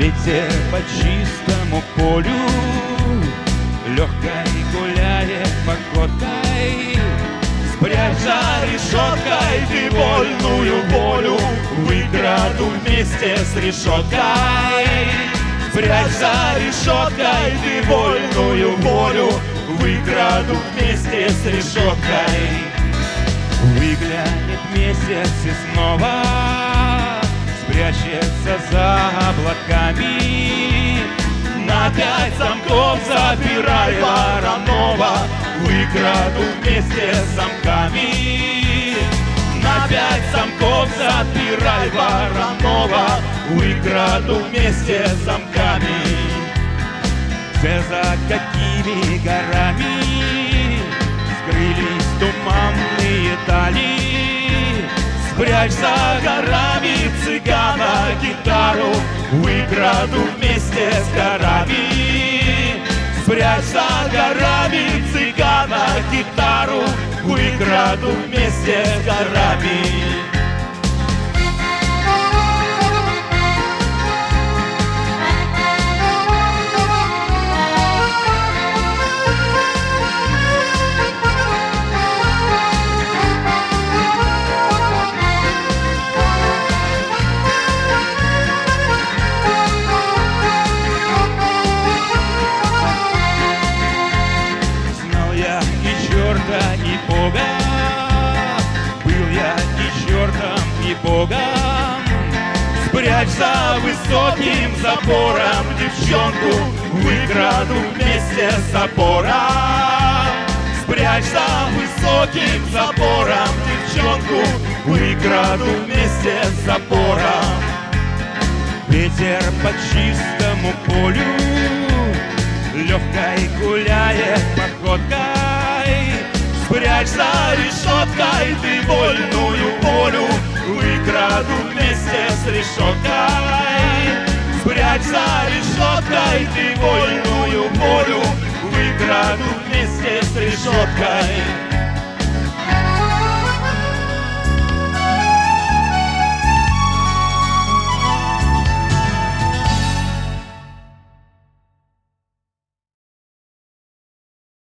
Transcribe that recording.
Ветер по чистому полю легкой гуляет походкой. Спрячь за решеткой ты вольную волю, выкраду вместе с решеткой. Спрячь за решеткой ты вольную волю, выкраду вместе с решеткой. Выглянет месяц и снова спрячется за облаками. На 5 замков запирай Воронова, выкраду вместе с замками. На 5 замков запирай Воронова, выкраду вместе с замками. Где за какими горами скрылись туманные дали? Спрячь за горами цыгана гитару, выкраду вместе с горами. Спрячь за горами цыгана гитару, выкраду вместе с горами. Ни Бога, был я ни чертом, ни Богом. Спрячь за высоким забором девчонку, выкраду вместе с забором. Спрячь за высоким забором девчонку, выкраду вместе с забором. Ветер по чистому полю легкой гуляет походкой. Спрячь за решеткой ты вольную волю, выкраду вместе с решеткой. Спрячь за решеткой ты вольную волю, выкраду вместе с решеткой.